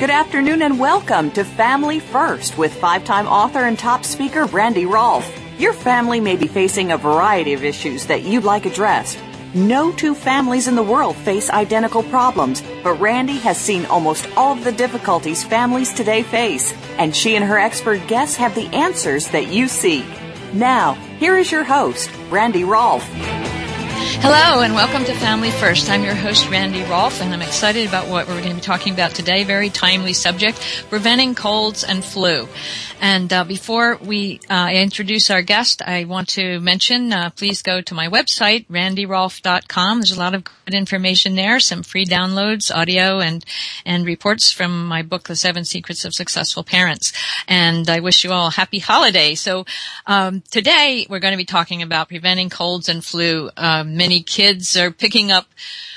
Good afternoon and welcome to Family First with five-time author and top speaker Randy Rolfe. Your family may be facing a variety of issues that you'd like addressed. No two families in the world face identical problems, but Randy has seen almost all of the difficulties families today face, and she and her expert guests have the answers that you seek. Now, here is your host, Randy Rolfe. Hello and welcome to Family First. I'm your host, Randy Rolfe, and I'm excited about what we're going to be talking about today. Very timely subject, preventing colds and flu. And before we introduce our guest, I want to mention, please go to my website, randyrolfe.com. There's a lot of good information there, some free downloads, audio, and reports from my book, The 7 Secrets of Successful Parents. And I wish you all a happy holiday. So today we're going to be talking about preventing colds and flu. Many kids are picking up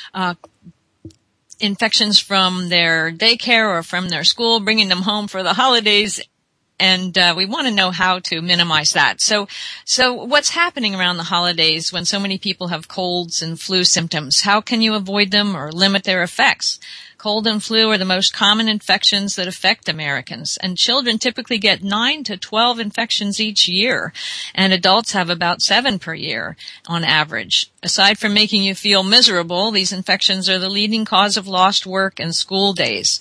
infections from their daycare or from their school, bringing them home for the holidays. And we want to know how to minimize that. So what's happening around the holidays when so many people have colds and flu symptoms? How can you avoid them or limit their effects? Cold and flu are the most common infections that affect Americans, and children typically get 9 to 12 infections each year, and adults have about 7 per year on average. Aside from making you feel miserable, these infections are the leading cause of lost work and school days.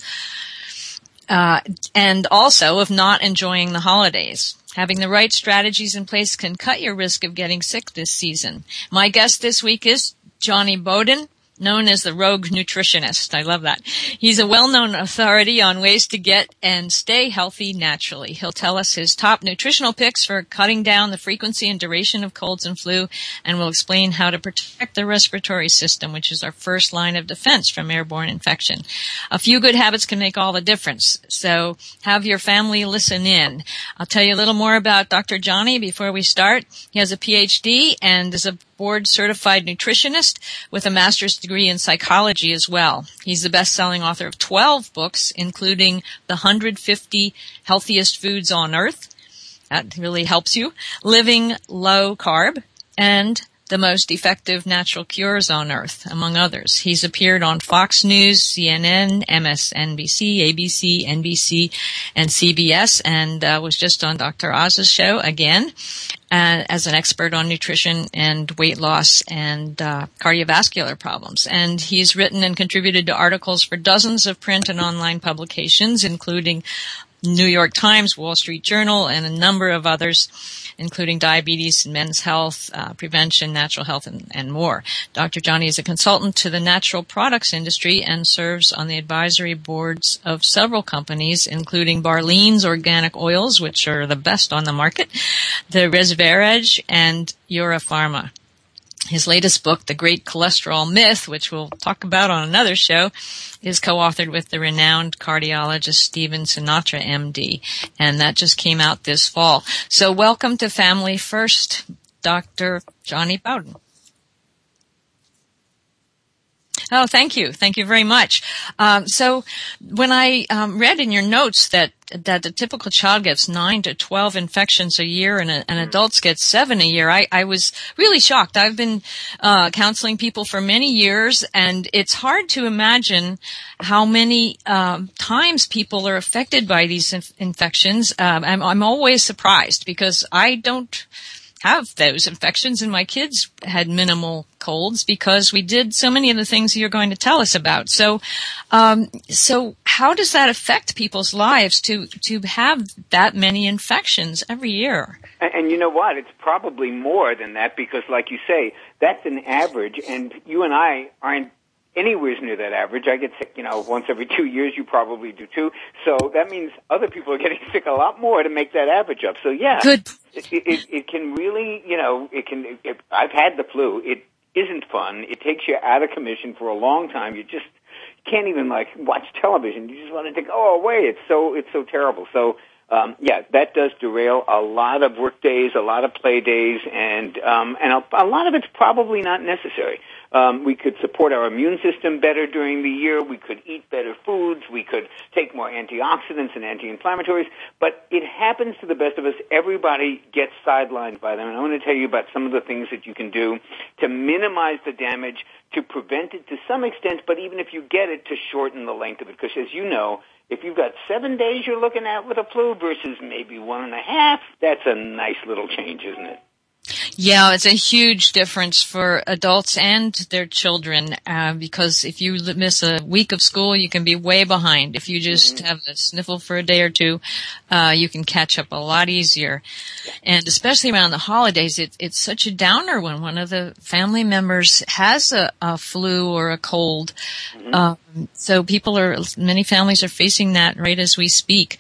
And also of not enjoying the holidays. Having the right strategies in place can cut your risk of getting sick this season. My guest this week is Johnny Bowden, known as the Rogue Nutritionist. I love that. He's a well-known authority on ways to get and stay healthy naturally. He'll tell us his top nutritional picks for cutting down the frequency and duration of colds and flu, and will explain how to protect the respiratory system, which is our first line of defense from airborne infection. A few good habits can make all the difference, so have your family listen in. I'll tell you a little more about Dr. Johnny before we start. He has a PhD and is a board-certified nutritionist with a master's degree in psychology as well. He's the best-selling author of 12 books, including The 150 Healthiest Foods on Earth. That really helps you. Living Low Carb, and The Most Effective Natural Cures on Earth, among others. He's appeared on Fox News, CNN, MSNBC, ABC, NBC, and CBS, and was just on Dr. Oz's show again as an expert on nutrition and weight loss and cardiovascular problems. And he's written and contributed to articles for dozens of print and online publications, including New York Times, Wall Street Journal, and a number of others, including diabetes and men's health, prevention, natural health, and more. Dr. Johnny is a consultant to the natural products industry and serves on the advisory boards of several companies, including Barlean's Organic Oils, which are the best on the market, the Resverage, and Eurapharma. His latest book, The Great Cholesterol Myth, which we'll talk about on another show, is co-authored with the renowned cardiologist Stephen Sinatra, MD, and that just came out this fall. So welcome to Family First, Dr. Johnny Bowden. Oh, thank you. Thank you very much. So when I read in your notes that the typical child gets 9 to 12 infections a year and adults get 7 a year, I was really shocked. I've been counseling people for many years, and it's hard to imagine how many times people are affected by these infections. I'm always surprised because I don't have those infections, and my kids had minimal colds because we did so many of the things you're going to tell us about. So how does that affect people's lives to have that many infections every year? And you know what? It's probably more than that because, like you say, that's an average, and you and I aren't anywhere near that average. I get sick, once every 2 years. You probably do too. So that means other people are getting sick a lot more to make that average up. So yeah, good. It can really, I've had the flu. It isn't fun. It takes you out of commission for a long time. You just can't even watch television. You just want it to go away. It's so terrible. So that does derail a lot of work days, a lot of play days, and a lot of it's probably not necessary. We could support our immune system better during the year. We could eat better foods. We could take more antioxidants and anti-inflammatories. But it happens to the best of us. Everybody gets sidelined by them. And I want to tell you about some of the things that you can do to minimize the damage, to prevent it to some extent, but even if you get it, to shorten the length of it. Because as you know, If you've got 7 days you're looking at with a flu versus maybe 1.5, that's a nice little change, isn't it? Yeah, it's a huge difference for adults and their children, because if you miss a week of school, you can be way behind. If you just have a sniffle for a day or two, you can catch up a lot easier. And especially around the holidays, it's such a downer when one of the family members has a flu or a cold. So many families are facing that right as we speak.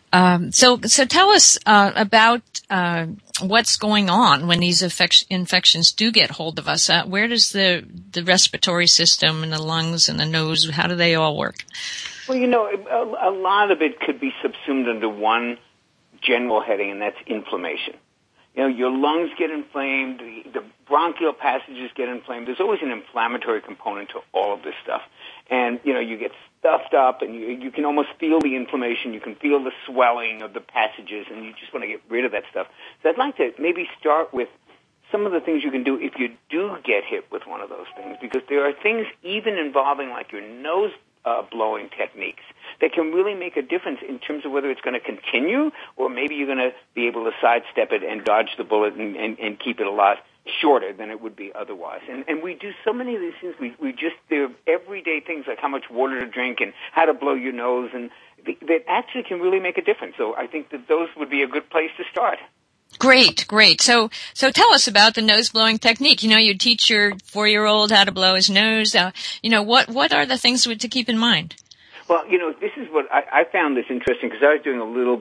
So tell us about what's going on when these infections do get hold of us. Where does the respiratory system and the lungs and the nose, how do they all work? Well, a lot of it could be subsumed under one general heading, and that's inflammation. Your lungs get inflamed, the bronchial passages get inflamed. There's always an inflammatory component to all of this stuff. And, you get stuffed up, and you can almost feel the inflammation. You can feel the swelling of the passages, and you just want to get rid of that stuff. So I'd like to maybe start with some of the things you can do if you do get hit with one of those things, because there are things even involving like your nose blowing techniques that can really make a difference in terms of whether it's going to continue or maybe you're going to be able to sidestep it and dodge the bullet and keep it a lot shorter than it would be otherwise. And we do so many of these things. They're everyday things like how much water to drink and how to blow your nose, and that actually can really make a difference. So I think that those would be a good place to start. Great. So tell us about the nose blowing technique. You teach your 4-year-old how to blow his nose. What are the things to keep in mind? Well, this is what I found this interesting because I was doing a little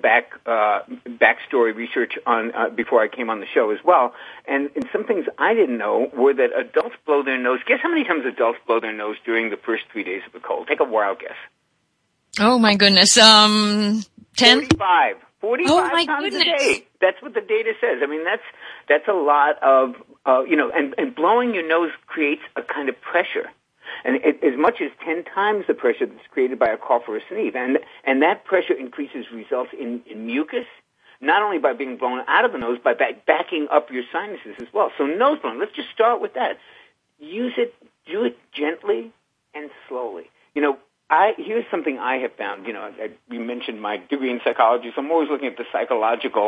backstory research on before I came on the show as well, and some things I didn't know were that adults blow their nose. Guess how many times adults blow their nose during the first 3 days of a cold? Take a wild guess. Oh my goodness, 10? 45 oh my times goodness. a day. That's what the data says. I mean, that's a lot of and blowing your nose creates a kind of pressure. And as much as 10 times the pressure that's created by a cough or a sneeze. And that pressure results in mucus, not only by being blown out of the nose, but by backing up your sinuses as well. So nose blowing, let's just start with that. Do it gently and slowly. Here's something I have found. You mentioned my degree in psychology, so I'm always looking at the psychological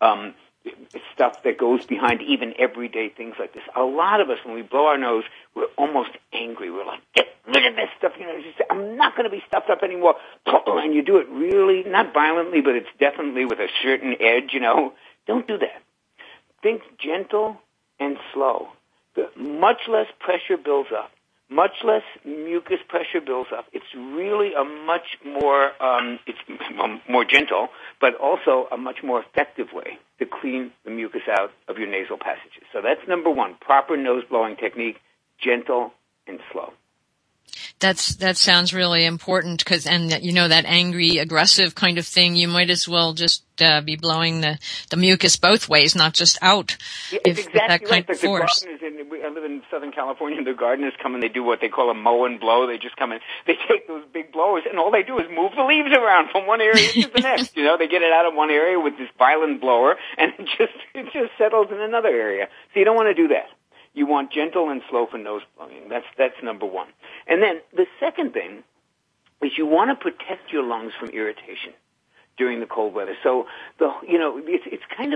stuff that goes behind even everyday things like this. A lot of us, when we blow our nose, we're almost angry. We're like, get rid of this stuff. I'm not going to be stuffed up anymore. And you do it really, not violently, but it's definitely with a certain edge, Don't do that. Think gentle and slow. Much less pressure builds up. Much less mucus pressure builds up. It's really a much more, it's more gentle, but also a much more effective way to clean the mucus out of your nasal passages. So that's number one, proper nose blowing technique, gentle and slow. That sounds really important that angry, aggressive kind of thing, you might as well just be blowing the mucus both ways, not just out. Yeah, it's exactly right. Like the gardeners, I live in Southern California, the gardeners come and they do what they call a mow and blow. They just come in, they take those big blowers, and all they do is move the leaves around from one area to the next. They get it out of one area with this violent blower, and it just settles in another area. So you don't want to do that. You want gentle and slow for nose blowing. That's number one. And then the second thing is you want to protect your lungs from irritation during the cold weather. So it's kind of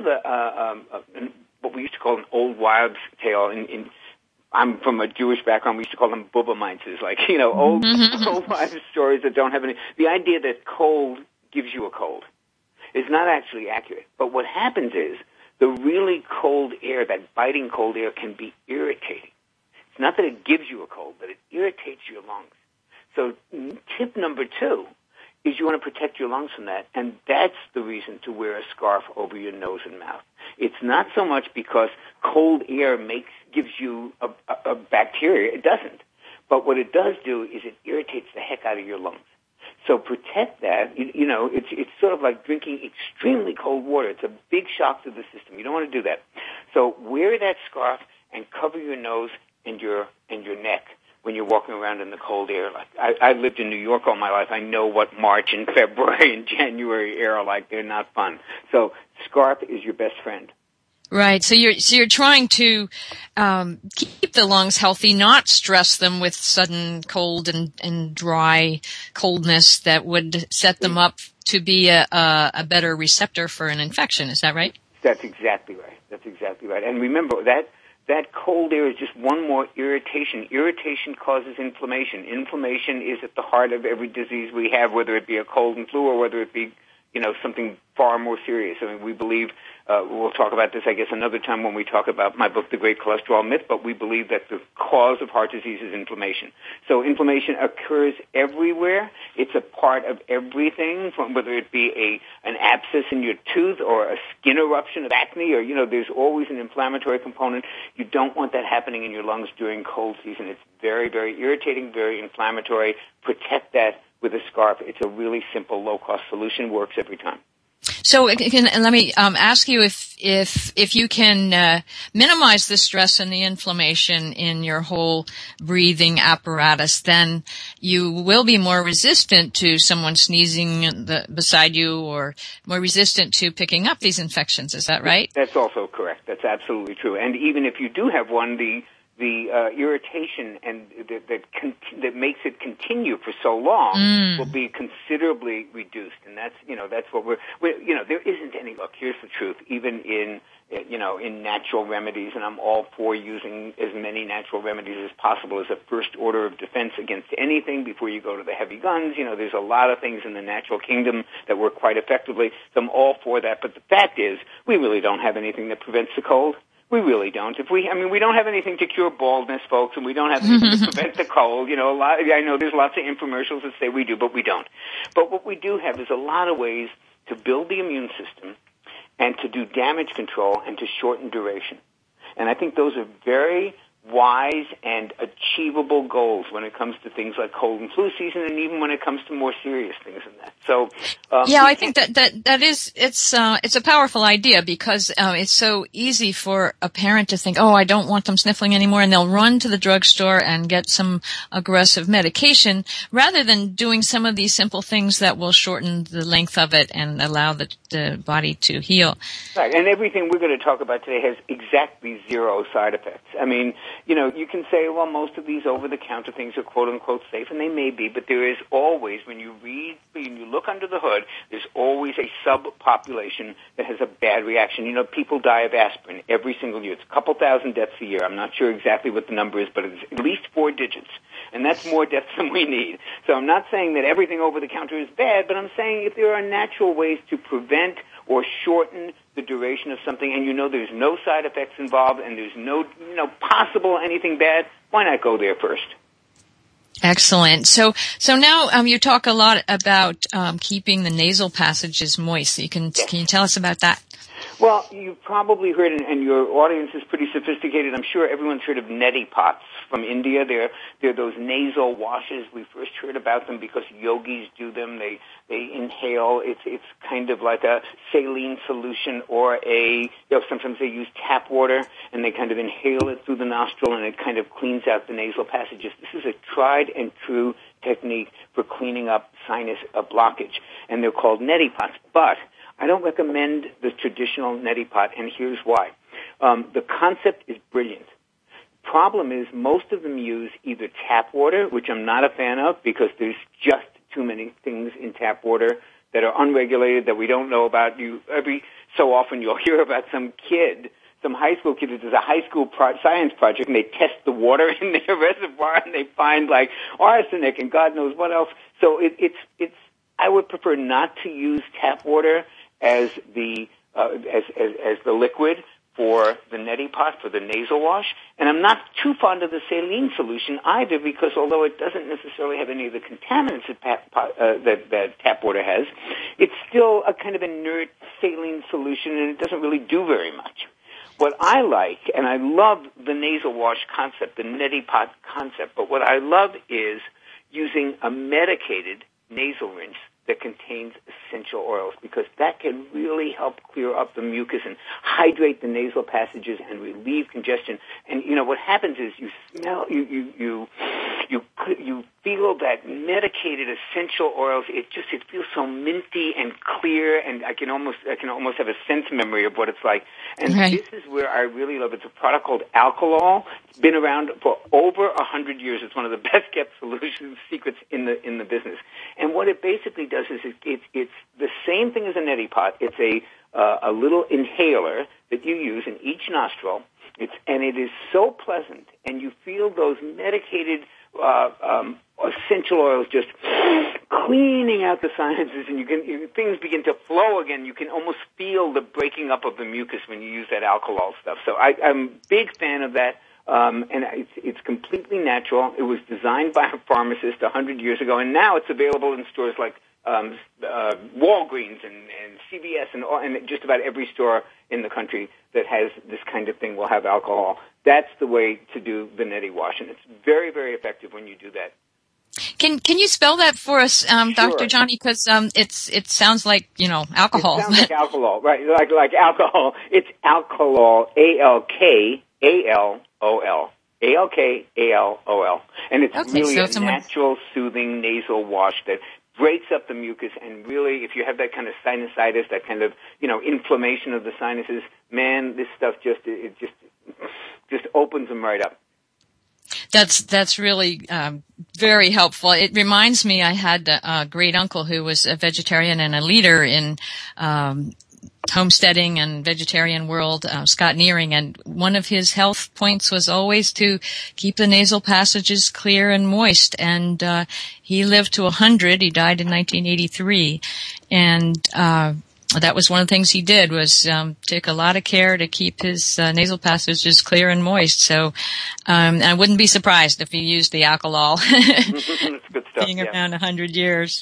what we used to call an old wives' tale. I'm from a Jewish background. We used to call them bubba-meinses, old wives' stories that don't have any. The idea that cold gives you a cold is not actually accurate. But what happens is, the really cold air, that biting cold air, can be irritating. It's not that it gives you a cold, but it irritates your lungs. So tip number 2 is you want to protect your lungs from that, and that's the reason to wear a scarf over your nose and mouth. It's not so much because cold air gives you a bacteria. It doesn't. But what it does do is it irritates the heck out of your lungs. So protect that. It's sort of like drinking extremely cold water. It's a big shock to the system. You don't want to do that. So wear that scarf and cover your nose and your neck when you're walking around in the cold air. Like I lived in New York all my life. I know what March and February and January air are like. They're not fun. So scarf is your best friend. Right. So you're trying to keep the lungs healthy, not stress them with sudden cold and dry coldness that would set them up to be a better receptor for an infection. Is that right? That's exactly right. That's exactly right. And remember that cold air is just one more irritation. Irritation causes inflammation. Inflammation is at the heart of every disease we have, whether it be a cold and flu or whether it be, something far more serious. I mean, we believe, we'll talk about this, I guess, another time when we talk about my book, The Great Cholesterol Myth, but we believe that the cause of heart disease is inflammation. So inflammation occurs everywhere. It's a part of everything, from whether it be an abscess in your tooth or a skin eruption of acne or, there's always an inflammatory component. You don't want that happening in your lungs during cold season. It's very, very irritating, very inflammatory. Protect that with a scarf. It's a really simple, low-cost solution. Works every time. So let me ask you if you can minimize the stress and the inflammation in your whole breathing apparatus, then you will be more resistant to someone sneezing beside you, or more resistant to picking up these infections. Is that right? That's also correct. That's absolutely true. And even if you do have one, the irritation and that makes it continue for so long will be considerably reduced, and that's what we're there isn't any look. Here's the truth. Even in natural remedies, and I'm all for using as many natural remedies as possible as a first order of defense against anything before you go to the heavy guns. There's a lot of things in the natural kingdom that work quite effectively, so I'm all for that. But the fact is, we really don't have anything that prevents the cold. We really don't. We don't have anything to cure baldness, folks, and we don't have anything to prevent the cold. I know there's lots of infomercials that say we do, but we don't. But what we do have is a lot of ways to build the immune system and to do damage control and to shorten duration. And I think those are very wise and achievable goals when it comes to things like cold and flu season, and even when it comes to more serious things than that. So, I think that is it's a powerful idea, because it's so easy for a parent to think, oh, I don't want them sniffling anymore, and they'll run to the drugstore and get some aggressive medication, rather than doing some of these simple things that will shorten the length of it and allow the body to heal. Right, and everything we're going to talk about today has exactly zero side effects. I mean, you can say, well, most of these over-the-counter things are quote-unquote safe, and they may be, but there is always, when you look under the hood, there's always a subpopulation that has a bad reaction. People die of aspirin every single year. It's a couple thousand deaths a year. I'm not sure exactly what the number is, but it's at least 4 digits, and that's more deaths than we need. So I'm not saying that everything over-the-counter is bad, but I'm saying if there are natural ways to prevent or shorten the duration of something, and there's no side effects involved, and there's no possible anything bad, why not go there first? Excellent. So now you talk a lot about keeping the nasal passages moist. Can you tell us about that? Well, you've probably heard, and your audience is pretty sophisticated. I'm sure everyone's heard of neti pots from India. They're those nasal washes. We first heard about them because yogis do them. They inhale. It's kind of like a saline solution, or sometimes they use tap water, and they kind of inhale it through the nostril, and it kind of cleans out the nasal passages. This is a tried and true technique for cleaning up sinus blockage, and they're called neti pots. But I don't recommend the traditional neti pot, and here's why. The concept is brilliant. Problem is, most of them use either tap water, which I'm not a fan of, because there's just too many things in tap water that are unregulated that we don't know about. Every so often you'll hear about some high school kid that does a high school science project, and they test the water in their reservoir, and they find like arsenic and God knows what else. So it's I would prefer not to use tap water as the liquid for the neti pot, for the nasal wash. And I'm not too fond of the saline solution either, because although it doesn't necessarily have any of the contaminants that tap water has, it's still a kind of inert saline solution, and it doesn't really do very much. What I like, and I love the nasal wash concept, the neti pot concept, but what I love is using a medicated nasal rinse that contains essential oils, because that can really help clear up the mucus and hydrate the nasal passages and relieve congestion. And what happens is you you feel that medicated essential oils. It feels so minty and clear, and I can almost have a sense memory of what it's like. And This is where I really love it. It's a product called Alkalol. It's been around for over 100 years. It's one of the best kept solutions secrets in the business. And what it basically does is it's the same thing as a neti pot. It's a little inhaler that you use in each nostril. And it is so pleasant, and you feel those medicated essential oils just cleaning out the sinuses, and things begin to flow again. You can almost feel the breaking up of the mucus when you use that Alkalol stuff. So I'm a big fan of that, and it's completely natural. It was designed by a pharmacist 100 years ago, and now it's available in stores like Walgreens and CVS and just about every store in the country that has this kind of thing will have alcohol. That's the way to do the neti wash, and it's very, very effective when you do that. Can you spell that for us, Sure. Dr. Johnny? Because it sounds like alcohol. It sounds like alcohol, right? Like alcohol. It's Alkalol, Alkalol, Alkalol, and it's really a natural, soothing nasal wash that breaks up the mucus, and really, if you have that kind of sinusitis, that kind of inflammation of the sinuses, man, this stuff just opens them right up. That's really very helpful. It reminds me, I had a great uncle who was a vegetarian and a leader in homesteading and vegetarian world, Scott Nearing, and one of his health points was always to keep the nasal passages clear and moist. And he lived to 100. He died in 1983, and that was one of the things he did, was take a lot of care to keep his nasal passages clear and moist. So I wouldn't be surprised if he used the Alkalol. That's good stuff. Being around 100 years.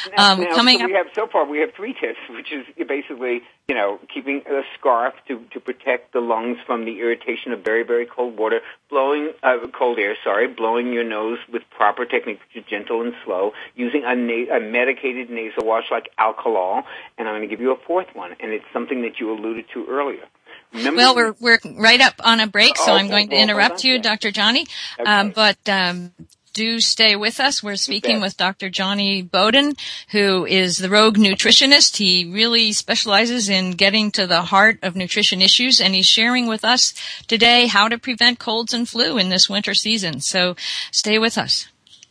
We have 3 tips, which is basically keeping a scarf to protect the lungs from the irritation of very, very cold water, blowing your nose with proper technique, which is gentle and slow, using a medicated nasal wash like Alkalol, and I'm going to give you a 4th one, and it's something that you alluded to earlier. We're right up on a break, so I'm going to interrupt you, Dr. Johnny, okay. Do stay with us. We're speaking with Dr. Johnny Bowden, who is the Rogue Nutritionist. He really specializes in getting to the heart of nutrition issues, and he's sharing with us today how to prevent colds and flu in this winter season. So stay with us.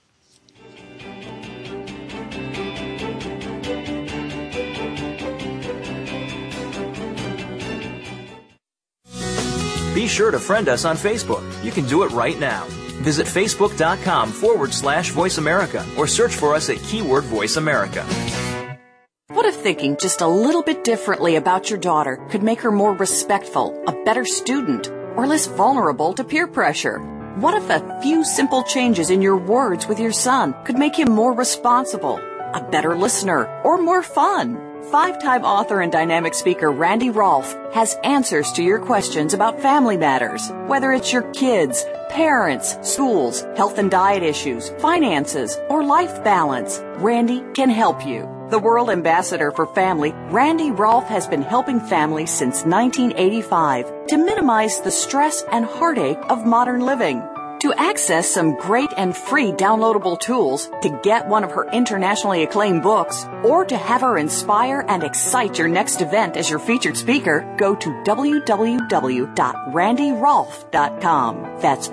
Be sure to friend us on Facebook. You can do it right now. Visit Facebook.com/Voice America or search for us at keyword Voice America. What if thinking just a little bit differently about your daughter could make her more respectful, a better student, or less vulnerable to peer pressure? What if a few simple changes in your words with your son could make him more responsible, a better listener, or more fun? 5-time author and dynamic speaker Randy Rolfe has answers to your questions about family matters. Whether it's your kids, parents, schools, health and diet issues, finances, or life balance, Randy can help you. The World Ambassador for Family, Randy Rolfe has been helping families since 1985 to minimize the stress and heartache of modern living. To access some great and free downloadable tools, to get one of her internationally acclaimed books, or to have her inspire and excite your next event as your featured speaker, go to www.randyrolfe.com. That's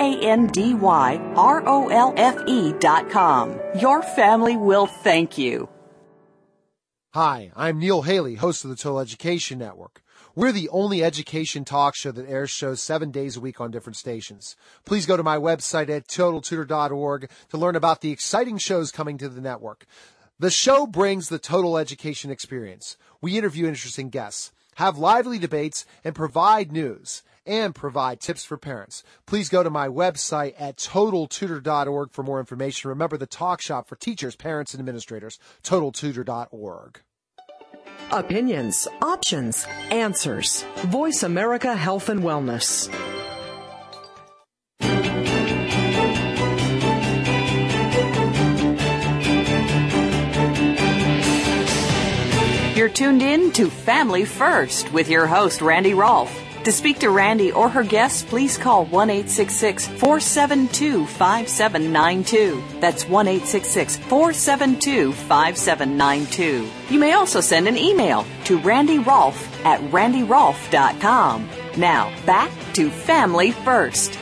RANDYROLFE.com. Your family will thank you. Hi, I'm Neil Haley, host of the Total Education Network. We're the only education talk show that airs shows 7 days a week on different stations. Please go to my website at TotalTutor.org to learn about the exciting shows coming to the network. The show brings the total education experience. We interview interesting guests, have lively debates, and provide news, and provide tips for parents. Please go to my website at TotalTutor.org for more information. Remember, the talk shop for teachers, parents, and administrators, TotalTutor.org. Opinions, options, answers. Voice America Health and Wellness. You're tuned in to Family First with your host, Randy Rolfe. To speak to Randy or her guests, please call 1-866-472-5792. That's 1-866-472-5792. You may also send an email to randyrolf@randyrolf.com. Now, back to Family First.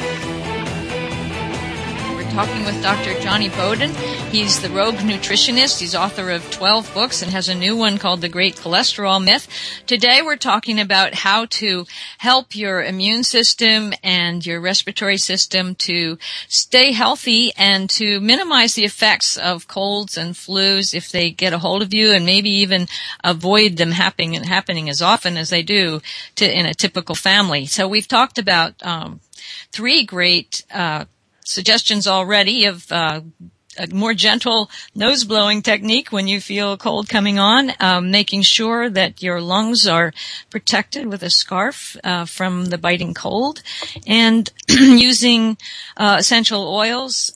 Talking with Dr. Johnny Bowden. He's the Rogue Nutritionist. He's author of 12 books and has a new one called The Great Cholesterol Myth. Today we're talking about how to help your immune system and your respiratory system to stay healthy and to minimize the effects of colds and flus if they get a hold of you, and maybe even avoid them happening as often as they do in a typical family. So we've talked about 3 great suggestions already of a more gentle nose blowing technique when you feel a cold coming on, making sure that your lungs are protected with a scarf from the biting cold, and using essential oils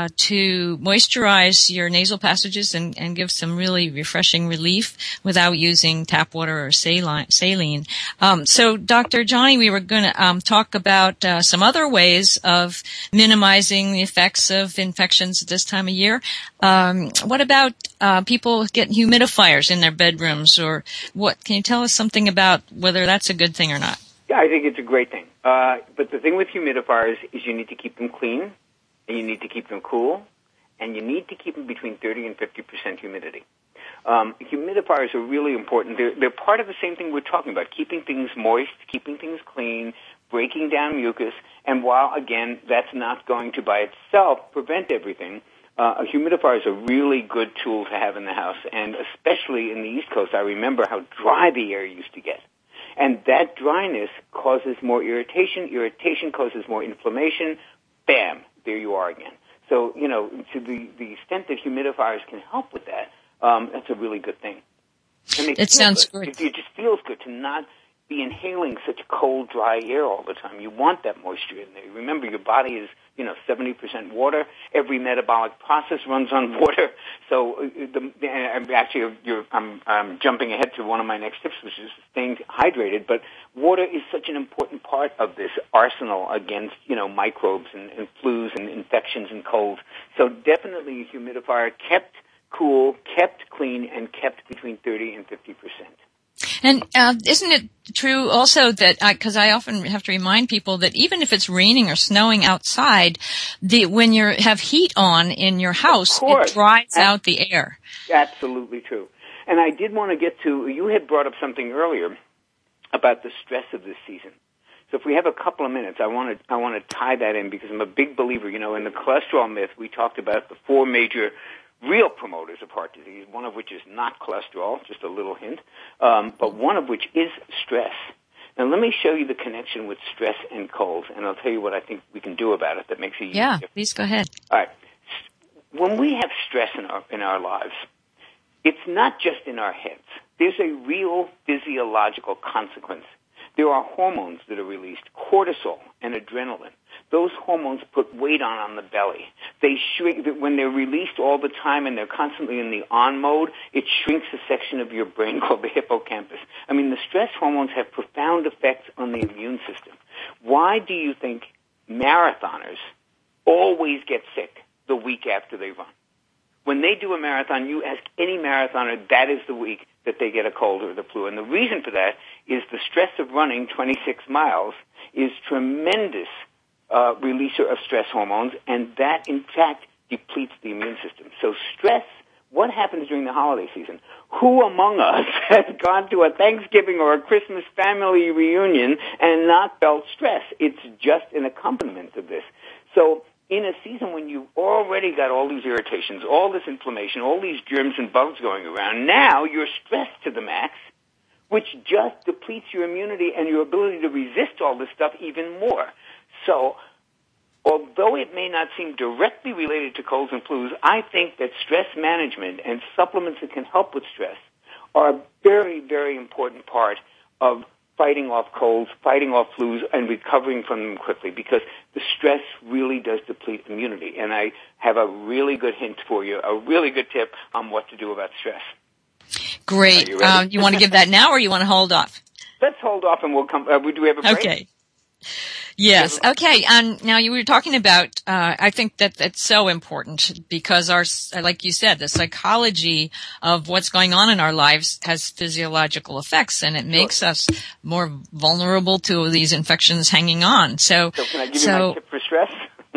to moisturize your nasal passages and give some really refreshing relief without using tap water or saline. So, Dr. Johnny, we were going to talk about some other ways of minimizing the effects of infections at this time of year. What about people getting humidifiers in their bedrooms, or what? Can you tell us something about whether that's a good thing or not? Yeah, I think it's a great thing. But the thing with humidifiers is you need to keep them clean, and you need to keep them cool, and you need to keep them between 30 and 50% humidity. Humidifiers are really important. They're part of the same thing we're talking about, keeping things moist, keeping things clean, breaking down mucus, and while, again, that's not going to by itself prevent everything, a humidifier is a really good tool to have in the house, and especially in the East Coast, I remember how dry the air used to get. And that dryness causes more irritation. Irritation causes more inflammation. Bam, there you are again. So, to the extent that humidifiers can help with that, that's a really good thing. It sounds good. It just feels good to not be inhaling such cold, dry air all the time. You want that moisture in there. Remember, your body is, 70% water. Every metabolic process runs on water. So, I'm jumping ahead to one of my next tips, which is staying hydrated. But water is such an important part of this arsenal against, microbes and flus and infections and colds. So definitely a humidifier kept cool, kept clean, and kept between 30 and 50%. And isn't it true also that, because I often have to remind people that even if it's raining or snowing outside, when you have heat on in your house, it dries out the air. Absolutely true. And I did want to get to, you had brought up something earlier about the stress of this season. So if we have a couple of minutes, I want to tie that in, because I'm a big believer. In the cholesterol myth, we talked about the 4 major real promoters of heart disease, one of which is not cholesterol, just a little hint, but one of which is stress. Now, let me show you the connection with stress and colds, and I'll tell you what I think we can do about it that makes a huge difference. Yeah, please go ahead. All right. When we have stress in our lives, it's not just in our heads. There's a real physiological consequence. There are hormones that are released, cortisol and adrenaline. Those hormones put weight on the belly. They shrink when they're released all the time, and they're constantly in the on mode. It shrinks a section of your brain called the hippocampus. I mean, the stress hormones have profound effects on the immune system. Why do you think marathoners always get sick the week after they run? When they do a marathon, you ask any marathoner, that is the week that they get a cold or the flu. And the reason for that is the stress of running 26 miles is tremendous releaser of stress hormones, and that, in fact, depletes the immune system. So stress, what happens during the holiday season? Who among us has gone to a Thanksgiving or a Christmas family reunion and not felt stress? It's just an accompaniment of this. So in a season when you've already got all these irritations, all this inflammation, all these germs and bugs going around, now you're stressed to the max, which just depletes your immunity and your ability to resist all this stuff even more. So, although it may not seem directly related to colds and flus, I think that stress management and supplements that can help with stress are a very, very important part of fighting off colds, fighting off flus, and recovering from them quickly, because the stress really does deplete immunity. And I have a really good hint for you, a really good tip on what to do about stress. Great. You want to give that now, or you want to hold off? let's hold off and we'll come. Do we have a break? Okay. Yes. Okay. Now you were talking about, I think that that's so important because like you said, the psychology of what's going on in our lives has physiological effects, and it makes us more vulnerable to these infections hanging on. So can I give you my tip for stress?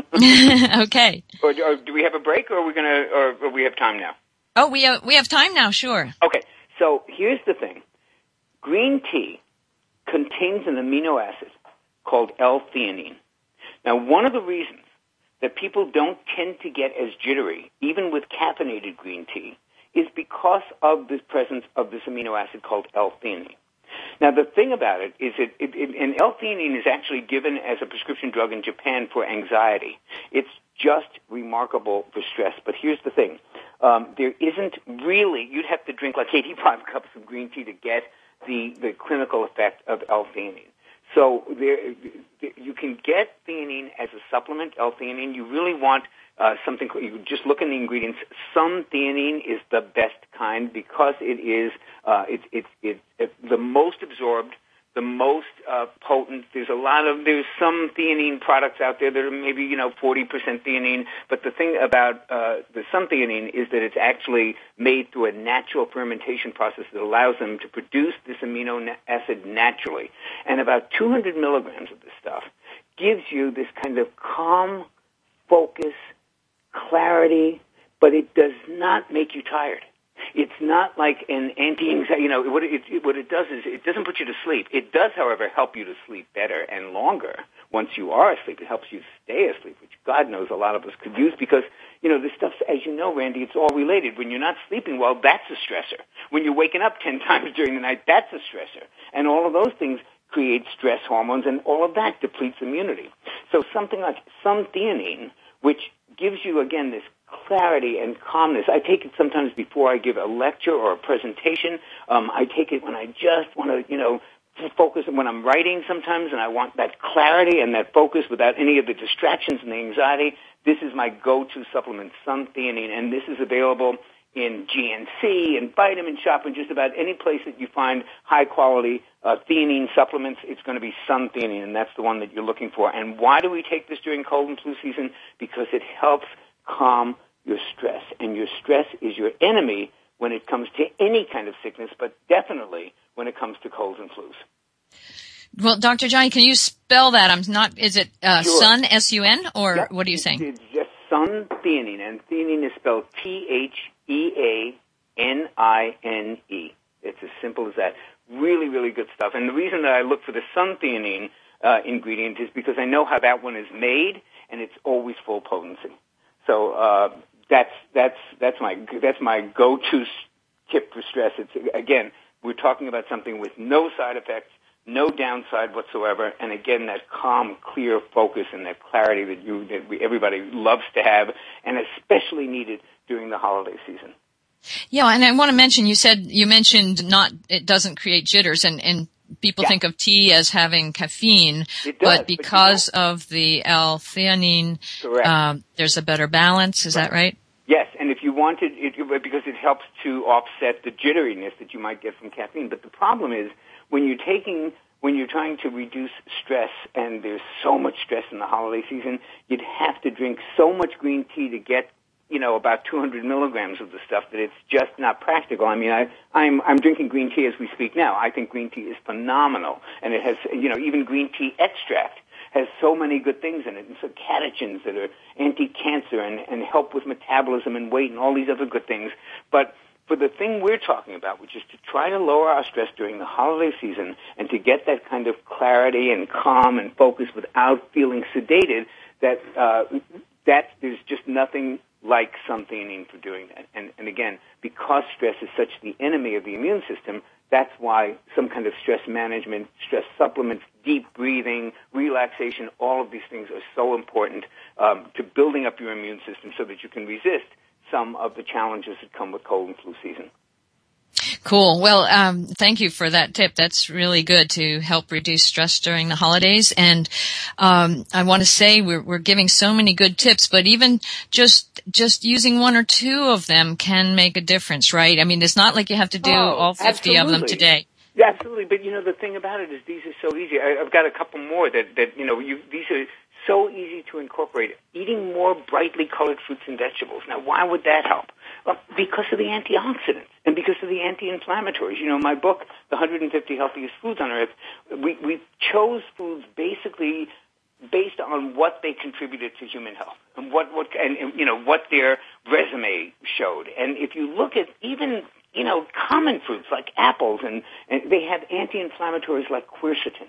Okay. Or do we have a break, or are we or we have time now? Oh, we have time now. Sure. Okay. So here's the thing: green tea contains an amino acid called L-theanine. Now, one of the reasons that people don't tend to get as jittery, even with caffeinated green tea, is because of the presence of this amino acid called L-theanine. Now, the thing about it is and L-theanine is actually given as a prescription drug in Japan for anxiety. It's just remarkable for stress. But here's the thing. There isn't really, you'd have to drink like 85 cups of green tea to get the clinical effect of L-theanine. So you can get theanine as a supplement, L-theanine. You really want something, you just look in the ingredients. Some theanine is the best kind because it is it's the most absorbed, the most potent. There's some theanine products out there that are maybe 40% theanine. But the thing about the some theanine is that it's actually made through a natural fermentation process that allows them to produce this amino acid naturally. And about 200 milligrams of this stuff gives you this kind of calm, focus, clarity, but it does not make you tired. It's not like an anti-anxiety. What it does is it doesn't put you to sleep. It does, however, help you to sleep better and longer. Once you are asleep, it helps you stay asleep, which God knows a lot of us could use because, this stuff, as you know, Randy, it's all related. When you're not sleeping well, that's a stressor. When you're waking up 10 times during the night, that's a stressor. And all of those things create stress hormones, and all of that depletes immunity. So something like some theanine, which gives you, again, this clarity and calmness. I take it sometimes before I give a lecture or a presentation. I take it when I just want to, focus when I'm writing sometimes, and I want that clarity and that focus without any of the distractions and the anxiety. This is my go-to supplement, some theanine, and this is available in GNC and Vitamin Shop and just about any place that you find high-quality theanine supplements. It's going to be sun theanine, and that's the one that you're looking for. And why do we take this during cold and flu season? Because it helps calm your stress, and your stress is your enemy when it comes to any kind of sickness, but definitely when it comes to colds and flus. Well, Dr. Johnny, can you spell that? Is it sure. sun, S-U-N, or yeah, what are you saying? It's just sun theanine, and theanine is spelled Theanine. It's as simple as that. Really, really good stuff. And the reason that I look for the sun theanine ingredient is because I know how that one is made, and it's always full potency. So that's my go-to tip for stress. It's, again, we're talking about something with no side effects, no downside whatsoever, and again that calm, clear focus and that clarity that everybody loves to have, and especially needed during the holiday season. Yeah, and I want to mention, you mentioned it doesn't create jitters, and people think of tea as having caffeine, but because of the L-theanine, there's a better balance. Is that right? Yes, and if you wanted, because it helps to offset the jitteriness that you might get from caffeine. But the problem is when you're trying to reduce stress, and there's so much stress in the holiday season, you'd have to drink so much green tea to get about 200 milligrams of the stuff that it's just not practical. I mean, I'm drinking green tea as we speak now. I think green tea is phenomenal, and it has, even green tea extract has so many good things in it, and so catechins that are anti-cancer and help with metabolism and weight and all these other good things. But for the thing we're talking about, which is to try to lower our stress during the holiday season and to get that kind of clarity and calm and focus without feeling sedated, that there's just nothing like some theanine for doing that. And again, because stress is such the enemy of the immune system, that's why some kind of stress management, stress supplements, deep breathing, relaxation, all of these things are so important to building up your immune system so that you can resist some of the challenges that come with cold and flu season. Cool. Well, thank you for that tip. That's really good to help reduce stress during the holidays. And I want to say we're giving so many good tips, but even just using one or two of them can make a difference, right? I mean, it's not like you have to do all 50 of them today. Yeah, absolutely. But, the thing about it is these are so easy. I've got a couple more that these are so easy to incorporate. Eating more brightly colored fruits and vegetables. Now, why would that help? Well, because of the antioxidants and because of the anti-inflammatories. My book, The 150 Healthiest Foods on Earth, we chose foods basically based on what they contributed to human health and what their resume showed. And if you look at even common fruits like apples, and they have anti-inflammatories like quercetin.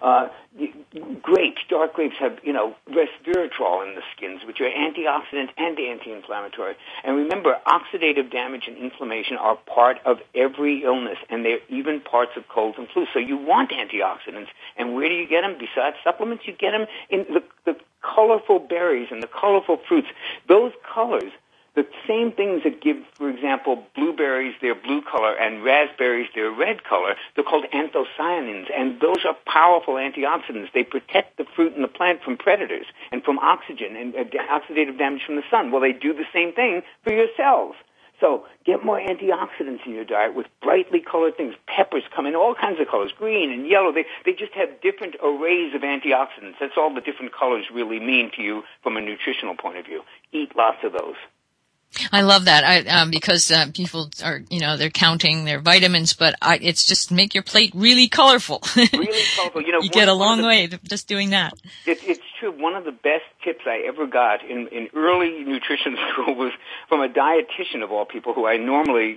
Grapes, dark grapes have, resveratrol in the skins, which are antioxidant and anti-inflammatory. And remember, oxidative damage and inflammation are part of every illness, and they're even parts of colds and flu. So you want antioxidants. And where do you get them? Besides supplements, you get them in the colorful berries and the colorful fruits. Those colors, the same things that give, for example, blueberries their blue color and raspberries their red color, they're called anthocyanins, and those are powerful antioxidants. They protect the fruit and the plant from predators and from oxygen and oxidative damage from the sun. Well, they do the same thing for your cells. So get more antioxidants in your diet with brightly colored things. Peppers come in all kinds of colors, green and yellow. They just have different arrays of antioxidants. That's all the different colors really mean to you from a nutritional point of view. Eat lots of those. I love that. Because people are, they're counting their vitamins, but it's just make your plate really colorful. Really colorful. You get a long way just doing that. It's true. One of the best tips I ever got in early nutrition school was from a dietitian of all people, who I normally,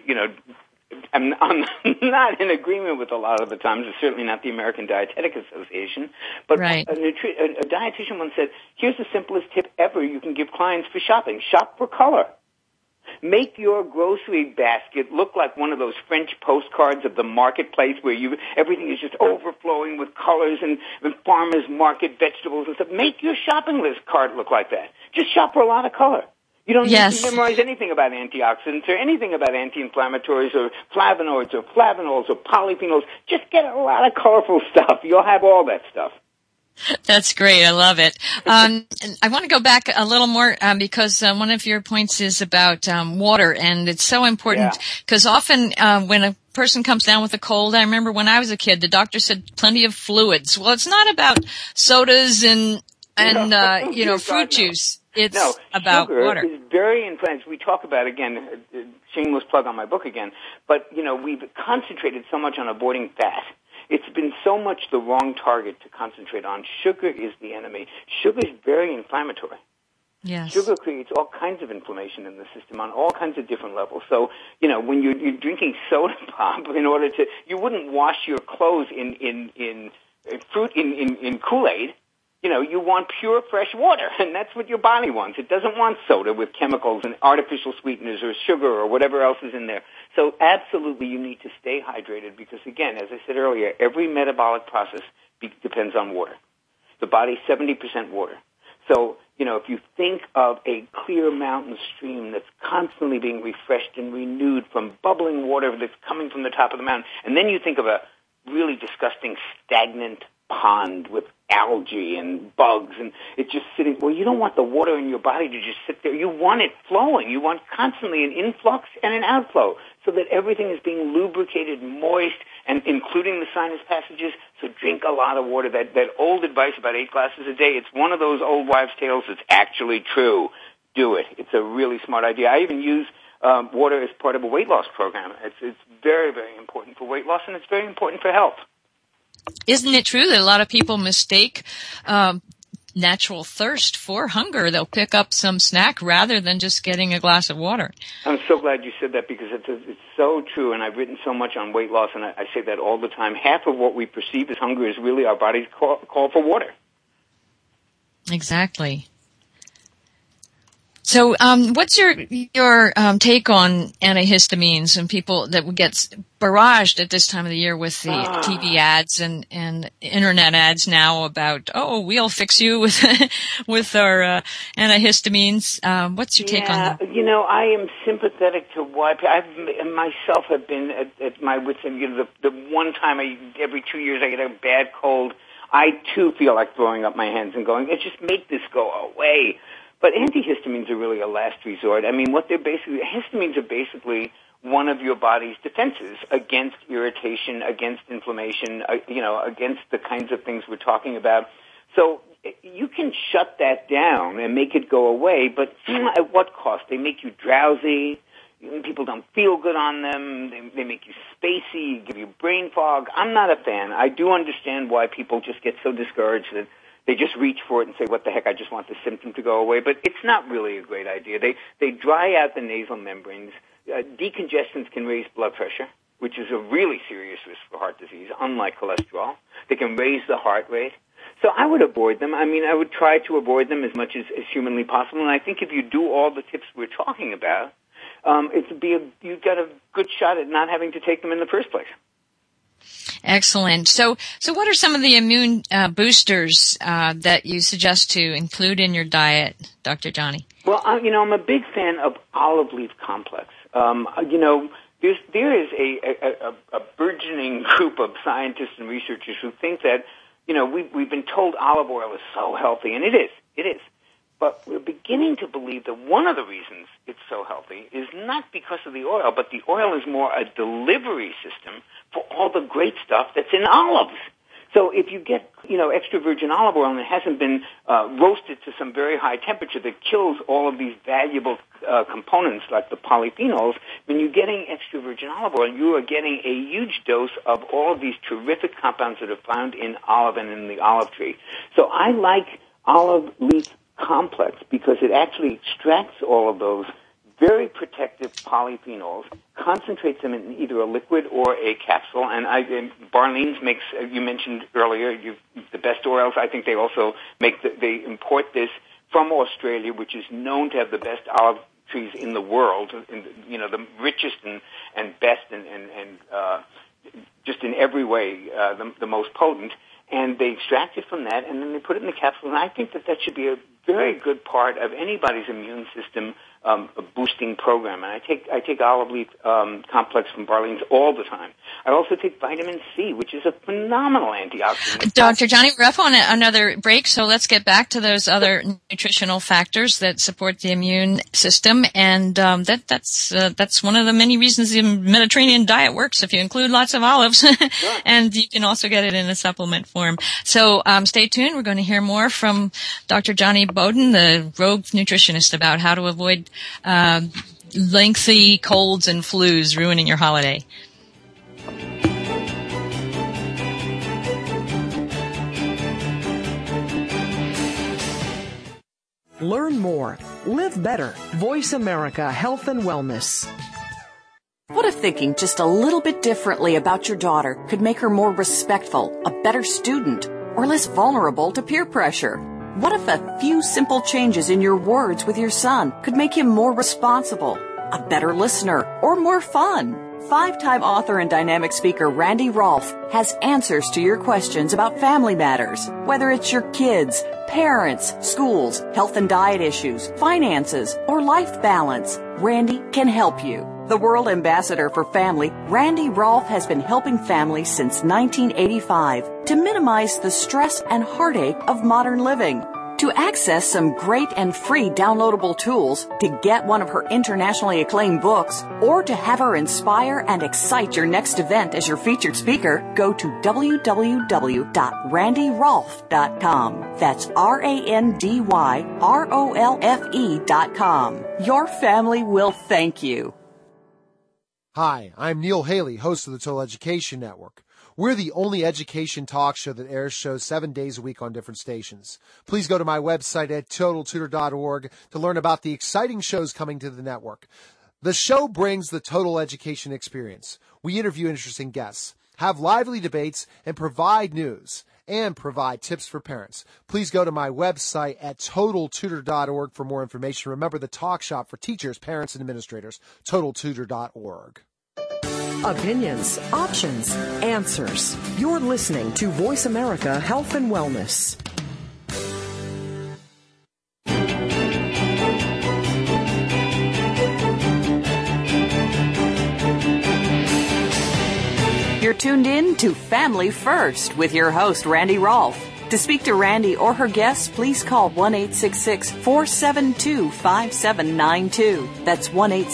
I'm not in agreement with a lot of the times. It's certainly not the American Dietetic Association. But right. a dietitian once said, here's the simplest tip ever you can give clients for shopping. Shop for color. Make your grocery basket look like one of those French postcards of the marketplace where everything is just overflowing with colors and farmers market vegetables and stuff. Make your shopping list card look like that. Just shop for a lot of color. You don't need to memorize anything about antioxidants or anything about anti-inflammatories or flavonoids or flavanols or polyphenols. Just get a lot of colorful stuff. You'll have all that stuff. That's great. I love it. And I want to go back a little more because one of your points is about water, and it's so important because often when a person comes down with a cold, I remember when I was a kid, the doctor said plenty of fluids. Well, it's not about sodas and fruit juice. It's about water. Sugar is very inflammatory. We talk about, again, shameless plug on my book again, but, we've concentrated so much on avoiding fat. It's been so much the wrong target to concentrate on. Sugar is the enemy. Sugar is very inflammatory. Yes. Sugar creates all kinds of inflammation in the system on all kinds of different levels. So, when you're drinking soda pop, you wouldn't wash your clothes in fruit, in Kool-Aid. You want pure, fresh water, and that's what your body wants. It doesn't want soda with chemicals and artificial sweeteners or sugar or whatever else is in there. So absolutely you need to stay hydrated because, again, as I said earlier, every metabolic process depends on water. The body's 70% water. So, if you think of a clear mountain stream that's constantly being refreshed and renewed from bubbling water that's coming from the top of the mountain, and then you think of a really disgusting stagnant pond with algae and bugs and it's just sitting, well, you don't want the water in your body to just sit there. You want it flowing. You want constantly an influx and an outflow so that everything is being lubricated, moist, and including the sinus passages. So drink a lot of water. That old advice about 8 glasses a day, it's one of those old wives' tales that's actually true. Do it. It's a really smart idea. I even use water as part of a weight loss program. It's very, very important for weight loss, and it's very important for health. Isn't it true that a lot of people mistake natural thirst for hunger? They'll pick up some snack rather than just getting a glass of water. I'm so glad you said that because it's so true, and I've written so much on weight loss, and I say that all the time. Half of what we perceive as hunger is really our body's call for water. Exactly. So, what's your take on antihistamines and people that get barraged at this time of the year with the TV ads and internet ads now about, we'll fix you with our antihistamines. What's your take on that? I am sympathetic to why I myself have been at my wits' end. The one time every 2 years I get a bad cold, I too feel like throwing up my hands and going, let's just make this go away. But antihistamines are really a last resort. I mean, histamines are basically one of your body's defenses against irritation, against inflammation, against the kinds of things we're talking about. So you can shut that down and make it go away, but at what cost? They make you drowsy. People don't feel good on them. They make you spacey, give you brain fog. I'm not a fan. I do understand why people just get so discouraged that they just reach for it and say, what the heck, I just want the symptom to go away. But it's not really a great idea. They dry out the nasal membranes. Decongestions can raise blood pressure, which is a really serious risk for heart disease, unlike cholesterol. They can raise the heart rate. So I would avoid them. I mean, I would try to avoid them as much as humanly possible. And I think if you do all the tips we're talking about, you've got a good shot at not having to take them in the first place. Excellent. So what are some of the immune boosters that you suggest to include in your diet, Dr. Johnny? Well, I'm a big fan of olive leaf complex. There is a burgeoning group of scientists and researchers who think that, we've been told olive oil is so healthy, and it is. But we're beginning to believe that one of the reasons it's so healthy is not because of the oil, but the oil is more a delivery system for all the great stuff that's in olives. So if you get, extra virgin olive oil and it hasn't been roasted to some very high temperature that kills all of these valuable components like the polyphenols, when you're getting extra virgin olive oil, you are getting a huge dose of all of these terrific compounds that are found in olive and in the olive tree. So I like olive leaf complex because it actually extracts all of those very protective polyphenols, concentrates them in either a liquid or a capsule. And Barlean's makes, you mentioned earlier, the best oils. I think they also they import this from Australia, which is known to have the best olive trees in the world, the richest and best and just in every way the most potent. And they extract it from that, and then they put it in the capsule. And I think that should be a very good part of anybody's immune system boosting program. And I take olive leaf complex from Barlean's all the time. I also take vitamin C, which is a phenomenal antioxidant. Dr. Johnny, we're up on another break, so let's get back to those other nutritional factors that support the immune system. And that's one of the many reasons the Mediterranean diet works, if you include lots of olives. Sure. And you can also get it in a supplement form. So stay tuned. We're going to hear more from Dr. Johnny Bowden, the rogue nutritionist, about how to avoid lengthy colds and flus ruining your holiday. Learn more. Live better. Voice America Health and Wellness. What if thinking just a little bit differently about your daughter could make her more respectful, a better student, or less vulnerable to peer pressure? What if a few simple changes in your words with your son could make him more responsible, a better listener, or more fun? 5-time author and dynamic speaker Randy Rolfe has answers to your questions about family matters. Whether it's your kids, parents, schools, health and diet issues, finances, or life balance, Randy can help you. The World Ambassador for Family, Randy Rolfe has been helping families since 1985 to minimize the stress and heartache of modern living. To access some great and free downloadable tools, to get one of her internationally acclaimed books, or to have her inspire and excite your next event as your featured speaker, go to www.randyrolfe.com. That's RANDYROLFE.com. Your family will thank you. Hi, I'm Neil Haley, host of the Total Education Network. We're the only education talk show that airs shows 7 days a week on different stations. Please go to my website at TotalTutor.org to learn about the exciting shows coming to the network. The show brings the total education experience. We interview interesting guests, have lively debates, and provide news and provide tips for parents. Please go to my website at TotalTutor.org for more information. Remember, the talk shop for teachers, parents, and administrators, TotalTutor.org. Opinions, options, answers. You're listening to Voice America Health and Wellness. You're tuned in to Family First with your host, Randy Rolfe. To speak to Randy or her guests, please call 1-866-472-5792. That's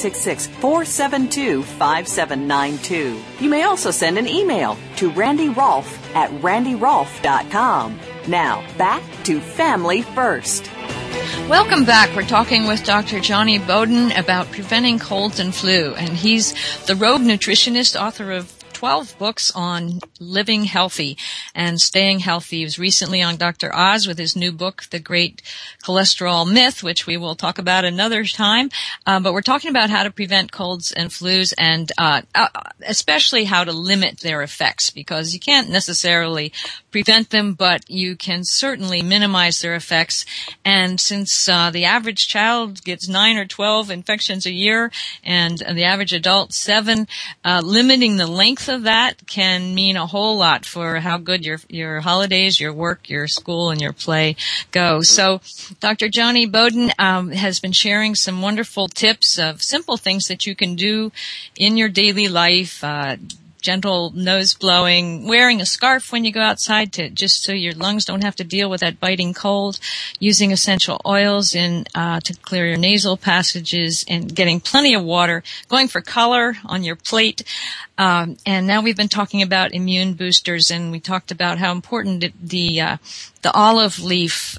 1-866-472-5792. You may also send an email to randyrolf@randyrolf.com. Now, back to Family First. Welcome back. We're talking with Dr. Johnny Bowden about preventing colds and flu, and he's the Rogue Nutritionist, author of 12 books on living healthy and staying healthy. He was recently on Dr. Oz with his new book, The Great Cholesterol Myth, which we will talk about another time. But we're talking about how to prevent colds and flus and especially how to limit their effects, because you can't necessarily prevent them, but you can certainly minimize their effects. And since the average child gets 9 or 12 infections a year and the average adult 7, limiting the length of that can mean a whole lot for how good your holidays, your work, your school, and your play go. So Dr. Johnny Bowden has been sharing some wonderful tips of simple things that you can do in your daily life, gentle nose blowing, wearing a scarf when you go outside just so your lungs don't have to deal with that biting cold, using essential oils to clear your nasal passages, and getting plenty of water, going for color on your plate. And now we've been talking about immune boosters, and we talked about how important the olive leaf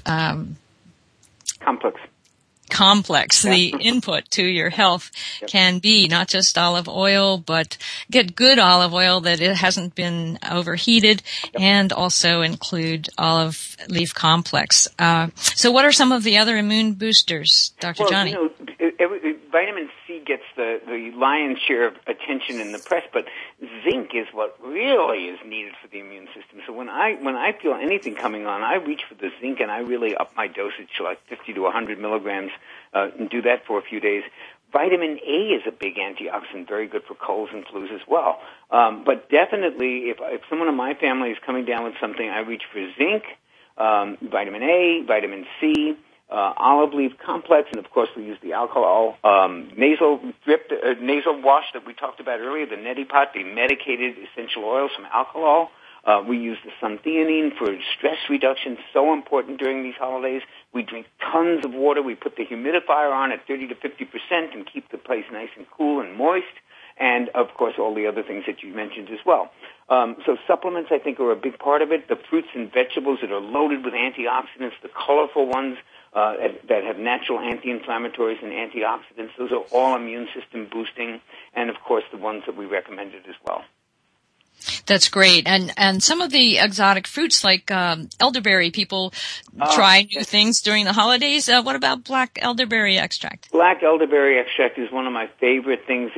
complex, the input to your health can be, not just olive oil, but get good olive oil that it hasn't been overheated, and also include olive leaf complex. So what are some of the other immune boosters, Dr. Johnny? Vitamin C gets the lion's share of attention in the press, but zinc is what really is needed for the immune system. So when I feel anything coming on, I reach for the zinc, and I really up my dosage to like 50 to 100 milligrams and do that for a few days. Vitamin A is a big antioxidant, very good for colds and flus as well. But definitely, if someone in my family is coming down with something, I reach for zinc, vitamin A, vitamin C, olive leaf complex, and of course we use the alcohol nasal wash that we talked about earlier, the neti pot, the medicated essential oils from alcohol. We use the suntheanine for stress reduction, so important during these holidays. We drink tons of water. We put the humidifier on at 30 to 50% and keep the place nice and cool and moist. And, of course, all the other things that you mentioned as well. So supplements, I think, are a big part of it. The fruits and vegetables that are loaded with antioxidants, the colorful ones that have natural anti-inflammatories and antioxidants, those are all immune system boosting. And, of course, the ones that we recommended as well. That's great. And some of the exotic fruits like elderberry, people try new things during the holidays. What about black elderberry extract? Black elderberry extract is one of my favorite things.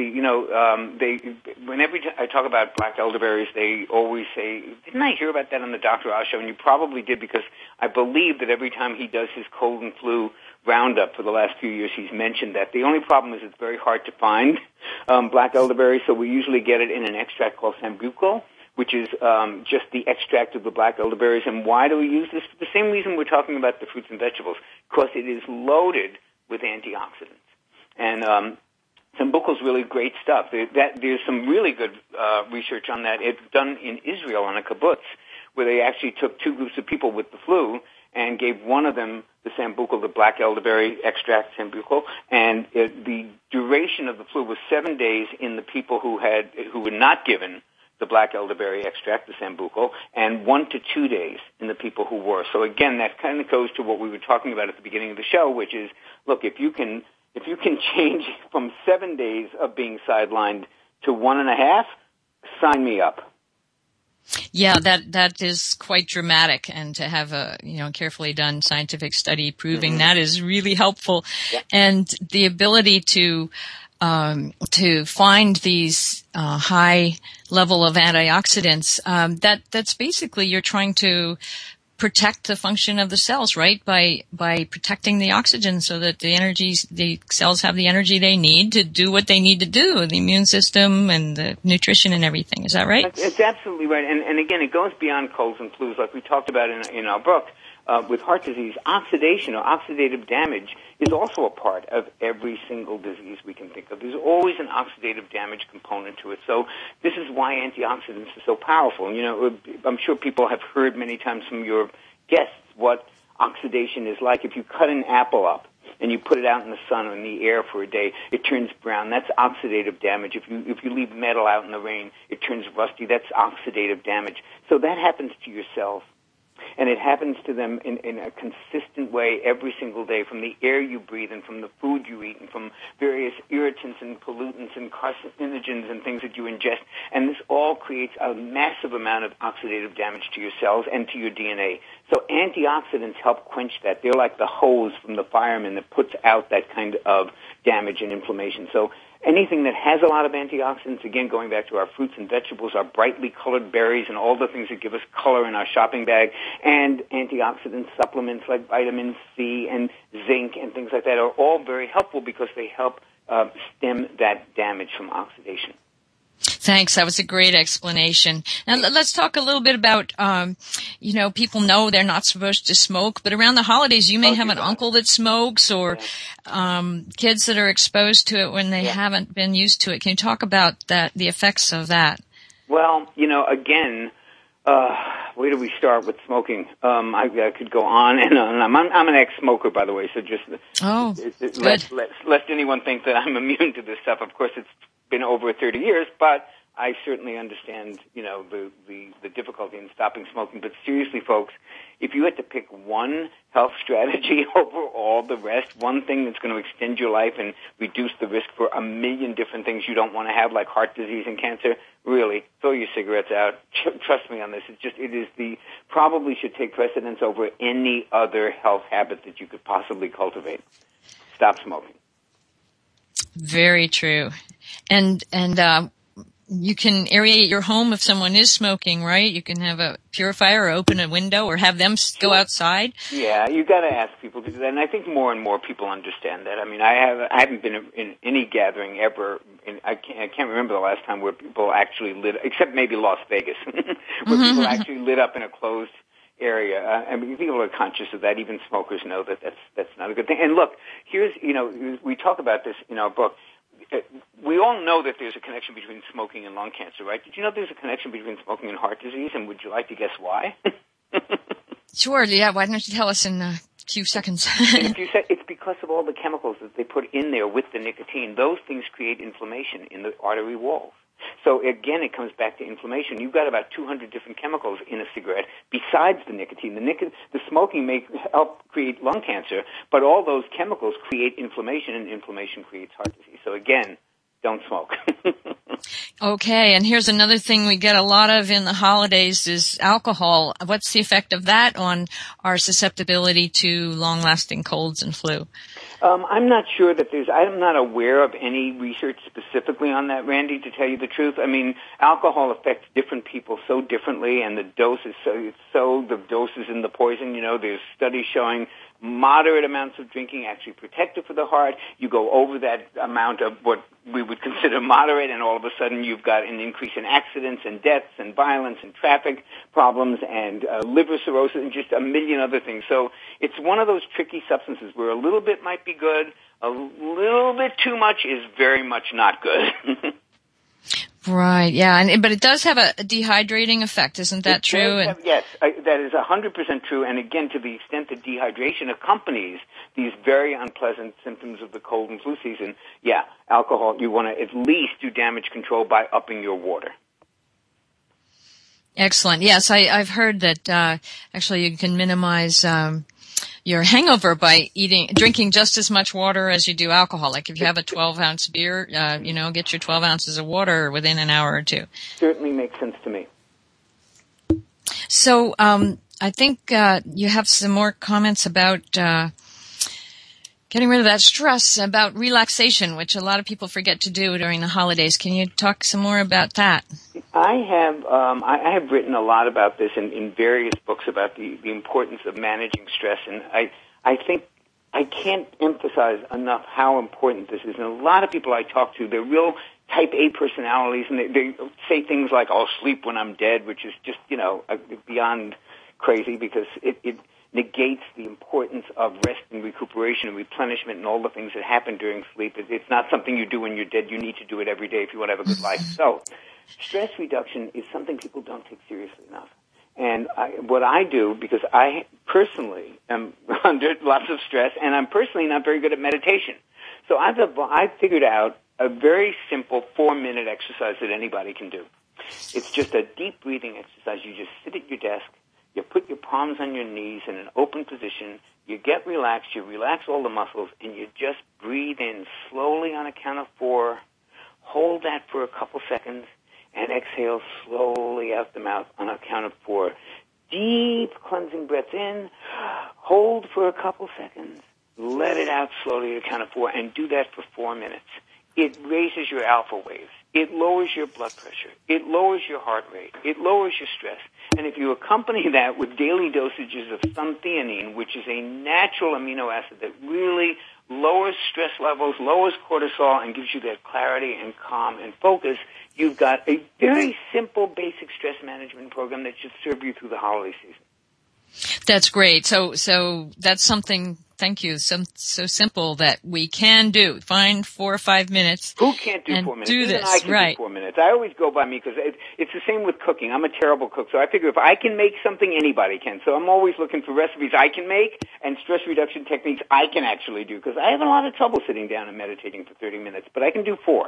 Whenever I talk about black elderberries, they always say, didn't I hear about that on the Dr. Oz show? And you probably did, because I believe that every time he does his cold and flu roundup for the last few years, he's mentioned that. The only problem is it's very hard to find black elderberry, so we usually get it in an extract called sambucol, which is just the extract of the black elderberries. And why do we use this? For the same reason we're talking about the fruits and vegetables, because it is loaded with antioxidants. And sambucol is really great stuff. There's some really good research on that. It's done in Israel on a kibbutz, where they actually took two groups of people with the flu and gave one of them the sambucol, the black elderberry extract sambucol, and the duration of the flu was 7 days in the people who were not given the black elderberry extract, the sambucol, and 1 to 2 days in the people who were. So again, that kind of goes to what we were talking about at the beginning of the show, which is, look, if you can change from 7 days of being sidelined to 1.5, sign me up. Yeah, that is quite dramatic, and to have a carefully done scientific study proving that is really helpful. Yeah. And the ability to find these high level of antioxidants, that's basically you're trying to protect the function of the cells, right? By protecting the oxygen so that the cells have the energy they need to do what they need to do, the immune system and the nutrition and everything. Is that right? It's absolutely right. And again, it goes beyond colds and flus, like we talked about in our book. With heart disease, oxidation or oxidative damage is also a part of every single disease we can think of. There's always an oxidative damage component to it. So this is why antioxidants are so powerful. I'm sure people have heard many times from your guessed what oxidation is like. If you cut an apple up and you put it out in the sun or in the air for a day, it turns brown. That's oxidative damage. If you leave metal out in the rain, it turns rusty. That's oxidative damage. So that happens to your cells. And it happens to them in a consistent way every single day, from the air you breathe and from the food you eat and from various irritants and pollutants and carcinogens and things that you ingest. And this all creates a massive amount of oxidative damage to your cells and to your DNA. So antioxidants help quench that. They're like the hose from the fireman that puts out that kind of damage and inflammation. So anything that has a lot of antioxidants, again, going back to our fruits and vegetables, our brightly colored berries, and all the things that give us color in our shopping bag, and antioxidant supplements like vitamin C and zinc and things like that are all very helpful because they help stem that damage from oxidation. Thanks. That was a great explanation. Now let's talk a little bit about, people know they're not supposed to smoke, but around the holidays you may have an uncle that smokes or kids that are exposed to it when they haven't been used to it. Can you talk about the effects of that? Well, again, where do we start with smoking? I could go on and on. I'm an ex-smoker, by the way, so just lest anyone think that I'm immune to this stuff. Of course, it's been over 30 years, but I certainly understand, the difficulty in stopping smoking. But seriously, folks, if you had to pick one health strategy over all the rest, one thing that's going to extend your life and reduce the risk for a million different things you don't want to have, like heart disease and cancer, really, throw your cigarettes out. Trust me on this. Probably should take precedence over any other health habit that you could possibly cultivate. Stop smoking. Very true. And you can aerate your home if someone is smoking, right? You can have a purifier or open a window or have them go outside. Yeah, you got to ask people to do that, and I think more and more people understand that. I mean, I haven't been in any gathering ever. I can't remember the last time where people actually lit, except maybe Las Vegas, where people actually lit up in a closed area. I mean, people are conscious of that. Even smokers know that that's not a good thing. And look, here's, we talk about this in our book. We all know that there's a connection between smoking and lung cancer, right? Did you know there's a connection between smoking and heart disease? And would you like to guess why? Sure. Yeah. Why don't you tell us in a few seconds? It's because of all the chemicals that they put in there with the nicotine. Those things create inflammation in the artery walls. So again, it comes back to inflammation. You've got about 200 different chemicals in a cigarette besides the nicotine. The smoking may help create lung cancer, but all those chemicals create inflammation, and inflammation creates heart disease. So again, don't smoke. Okay, and here's another thing we get a lot of in the holidays is alcohol. What's the effect of that on our susceptibility to long-lasting colds and flu? I'm not sure that I'm not aware of any research specifically on that, Randy, to tell you the truth. I mean, alcohol affects different people so differently, and the dose is the dose is in the poison. There's studies showing moderate amounts of drinking actually protective for the heart. You go over that amount of what we would consider moderate, and all of a sudden you've got an increase in accidents and deaths and violence and traffic problems and liver cirrhosis and just a million other things. So it's one of those tricky substances where a little bit might be good, a little bit too much is very much not good. Right, yeah, but it does have a dehydrating effect, isn't that true? Yes, that is 100% true, and again, to the extent that dehydration accompanies these very unpleasant symptoms of the cold and flu season, alcohol, you want to at least do damage control by upping your water. Excellent, yes, I've heard that actually you can minimize your hangover by drinking just as much water as you do alcohol. Like if you have a 12-ounce beer, get your 12 ounces of water within an hour or two. Certainly makes sense to me. So, I think, you have some more comments about, getting rid of that stress, about relaxation, which a lot of people forget to do during the holidays. Can you talk some more about that? I have written a lot about this in various books about the importance of managing stress, and I think I can't emphasize enough how important this is. And a lot of people I talk to, they're real type A personalities, and they say things like, "I'll sleep when I'm dead," which is just, beyond crazy because it negates the importance of rest and recuperation and replenishment and all the things that happen during sleep. It's not something you do when you're dead. You need to do it every day if you want to have a good life. So stress reduction is something people don't take seriously enough. And what I do, because I personally am under lots of stress, and I'm personally not very good at meditation. So I've figured out a very simple 4-minute exercise that anybody can do. It's just a deep breathing exercise. You just sit at your desk, you put your palms on your knees in an open position, you get relaxed, you relax all the muscles, and you just breathe in slowly on a count of 4, hold that for a couple seconds, and exhale slowly out the mouth on a count of 4. Deep cleansing breaths in, hold for a couple seconds, let it out slowly at a count of 4, and do that for 4 minutes. It raises your alpha waves. It lowers your blood pressure. It lowers your heart rate. It lowers your stress. And if you accompany that with daily dosages of suntheanine, which is a natural amino acid that really lowers stress levels, lowers cortisol, and gives you that clarity and calm and focus, you've got a very simple, basic stress management program that should serve you through the holiday season. That's great. So that's something, thank you, so simple that we can do. Find 4 or 5 minutes. Who can't do 4 minutes? Do Even this, I can right. do 4 minutes. I always go by me because it's the same with cooking. I'm a terrible cook, so I figure if I can make something, anybody can. So I'm always looking for recipes I can make and stress reduction techniques I can actually do, because I have a lot of trouble sitting down and meditating for 30 minutes, but I can do 4.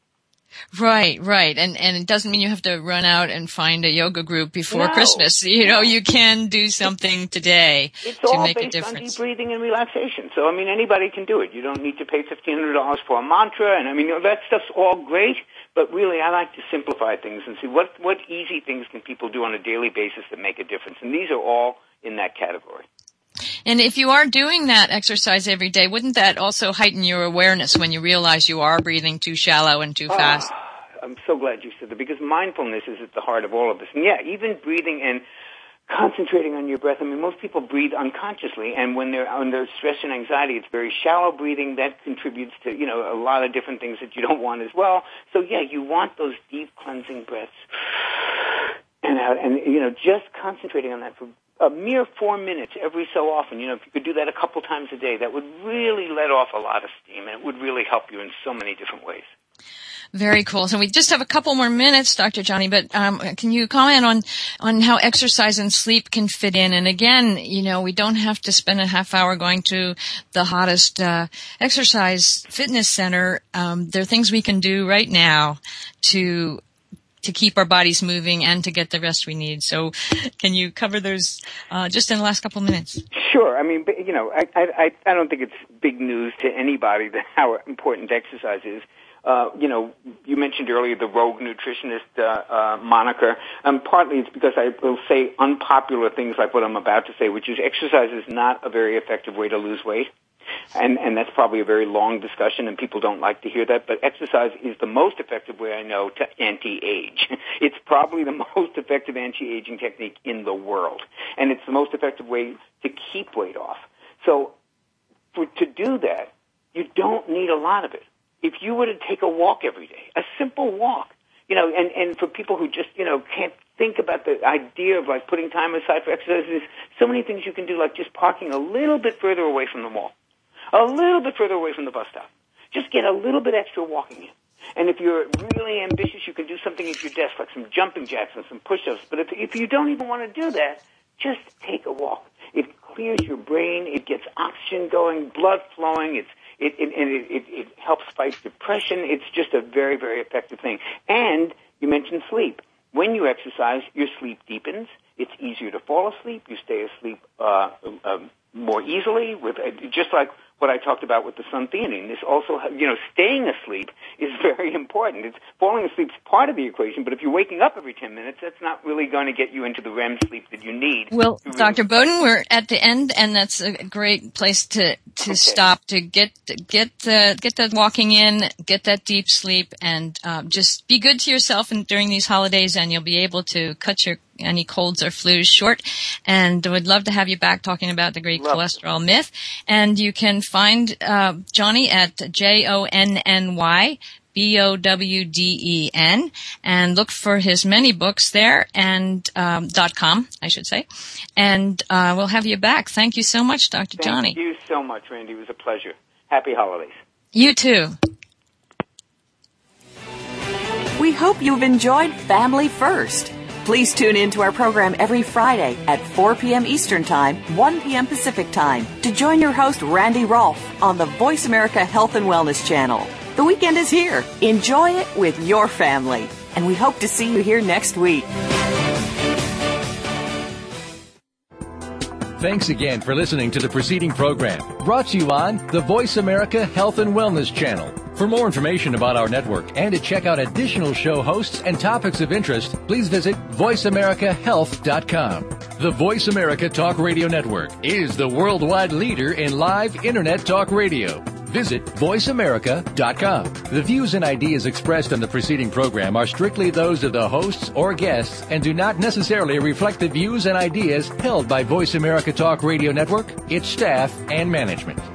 Right. And it doesn't mean you have to run out and find a yoga group before Christmas. You can do something today to make a difference. It's all based on deep breathing and relaxation. So, anybody can do it. You don't need to pay $1,500 for a mantra, and that stuff's all great, but really I like to simplify things and see what easy things can people do on a daily basis that make a difference. And these are all in that category. And if you are doing that exercise every day, wouldn't that also heighten your awareness when you realize you are breathing too shallow and too fast? I'm so glad you said that, because mindfulness is at the heart of all of this. And even breathing and concentrating on your breath. Most people breathe unconsciously, and when they're under stress and anxiety, it's very shallow breathing. That contributes to, a lot of different things that you don't want as well. So, you want those deep cleansing breaths and out, and, just concentrating on that for a mere 4 minutes every so often. If you could do that a couple times a day, that would really let off a lot of steam, and it would really help you in so many different ways. Very cool. So we just have a couple more minutes, Dr. Johnny, but can you comment on how exercise and sleep can fit in? And again, we don't have to spend a half hour going to the hottest exercise fitness center. There are things we can do right now to keep our bodies moving and to get the rest we need. So can you cover those just in the last couple of minutes? Sure. I don't think it's big news to anybody that how important exercise is. You mentioned earlier the rogue nutritionist moniker. Partly it's because I will say unpopular things like what I'm about to say, which is exercise is not a very effective way to lose weight. And that's probably a very long discussion, and people don't like to hear that, but exercise is the most effective way I know to anti-age. It's probably the most effective anti-aging technique in the world, and it's the most effective way to keep weight off. So to do that, you don't need a lot of it. If you were to take a walk every day, a simple walk, and for people who just, can't think about the idea of putting time aside for exercise, there's so many things you can do, like just parking a little bit further away from the mall. A little bit further away from the bus stop. Just get a little bit extra walking in. And if you're really ambitious, you can do something at your desk, like some jumping jacks and some push-ups. But if you don't even want to do that, just take a walk. It clears your brain. It gets oxygen going, blood flowing. It helps fight depression. It's just a very, very effective thing. And you mentioned sleep. When you exercise, your sleep deepens. It's easier to fall asleep. You stay asleep more easily, just like what I talked about with the suntheanine. This also, staying asleep is very important. Falling asleep is part of the equation, but if you're waking up every 10 minutes, that's not really going to get you into the REM sleep that you need. Well, Dr. Bowden, we're at the end, and that's a great place to stop, to get the walking in, get that deep sleep, and just be good to yourself during these holidays, and you'll be able to cut any colds or flus short. And would love to have you back talking about the great cholesterol myth. And you can find Johnny at JONNY BOWDEN, and look for his many books there, and .com, I should say. And we'll have you back. Thank you so much, Dr. Johnny. Thank you so much, Randy. It was a pleasure. Happy holidays. You too. We hope you've enjoyed Family First. Please tune in to our program every Friday at 4 p.m. Eastern Time, 1 p.m. Pacific Time to join your host, Randy Rolfe, on the Voice America Health and Wellness Channel. The weekend is here. Enjoy it with your family. And we hope to see you here next week. Thanks again for listening to the preceding program, brought to you on the Voice America Health and Wellness Channel. For more information about our network and to check out additional show hosts and topics of interest, please visit voiceamericahealth.com. The Voice America Talk Radio Network is the worldwide leader in live Internet talk radio. Visit voiceamerica.com. The views and ideas expressed on the preceding program are strictly those of the hosts or guests and do not necessarily reflect the views and ideas held by Voice America Talk Radio Network, its staff, and management.